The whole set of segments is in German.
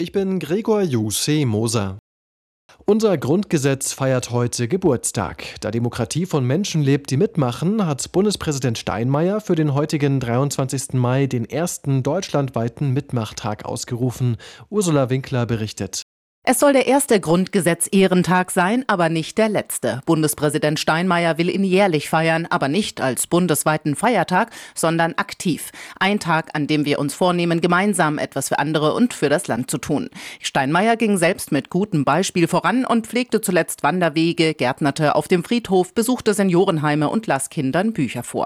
Ich bin Gregor Jussi Moser. Unser Grundgesetz feiert heute Geburtstag. Da Demokratie von Menschen lebt, die mitmachen, hat Bundespräsident Steinmeier für den heutigen 23. Mai den ersten deutschlandweiten Mitmachtag ausgerufen. Ursula Winkler berichtet. Es soll der erste Grundgesetz-Ehrentag sein, aber nicht der letzte. Bundespräsident Steinmeier will ihn jährlich feiern, aber nicht als bundesweiten Feiertag, sondern aktiv. Ein Tag, an dem wir uns vornehmen, gemeinsam etwas für andere und für das Land zu tun. Steinmeier ging selbst mit gutem Beispiel voran und pflegte zuletzt Wanderwege, gärtnerte auf dem Friedhof, besuchte Seniorenheime und las Kindern Bücher vor.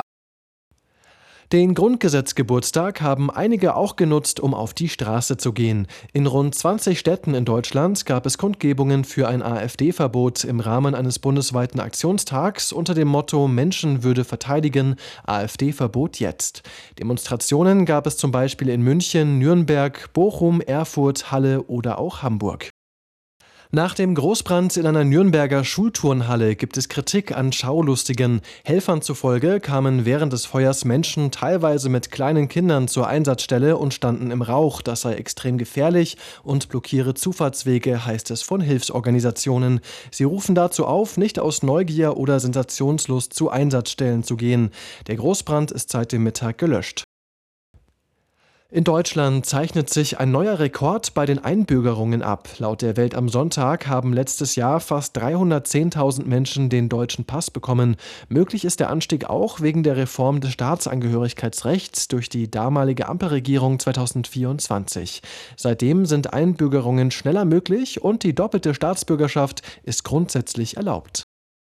Den Grundgesetzgeburtstag haben einige auch genutzt, um auf die Straße zu gehen. In rund 20 Städten in Deutschland gab es Kundgebungen für ein AfD-Verbot im Rahmen eines bundesweiten Aktionstags unter dem Motto Menschenwürde verteidigen, AfD-Verbot jetzt. Demonstrationen gab es zum Beispiel in München, Nürnberg, Bochum, Erfurt, Halle oder auch Hamburg. Nach dem Großbrand in einer Nürnberger Schulturnhalle gibt es Kritik an Schaulustigen. Helfern zufolge kamen während des Feuers Menschen teilweise mit kleinen Kindern zur Einsatzstelle und standen im Rauch. Das sei extrem gefährlich und blockiere Zufahrtswege, heißt es von Hilfsorganisationen. Sie rufen dazu auf, nicht aus Neugier oder Sensationslust zu Einsatzstellen zu gehen. Der Großbrand ist seit dem Mittag gelöscht. In Deutschland zeichnet sich ein neuer Rekord bei den Einbürgerungen ab. Laut der Welt am Sonntag haben letztes Jahr fast 310.000 Menschen den deutschen Pass bekommen. Möglich ist der Anstieg auch wegen der Reform des Staatsangehörigkeitsrechts durch die damalige Ampelregierung 2024. Seitdem sind Einbürgerungen schneller möglich und die doppelte Staatsbürgerschaft ist grundsätzlich erlaubt.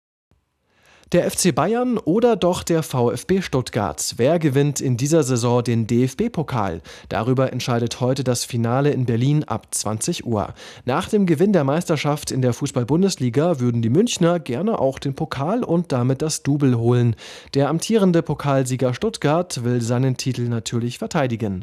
Der FC Bayern oder doch der VfB Stuttgart? Wer gewinnt in dieser Saison den DFB-Pokal? Darüber entscheidet heute das Finale in Berlin ab 20 Uhr. Nach dem Gewinn der Meisterschaft in der Fußball-Bundesliga würden die Münchner gerne auch den Pokal und damit das Double holen. Der amtierende Pokalsieger Stuttgart will seinen Titel natürlich verteidigen.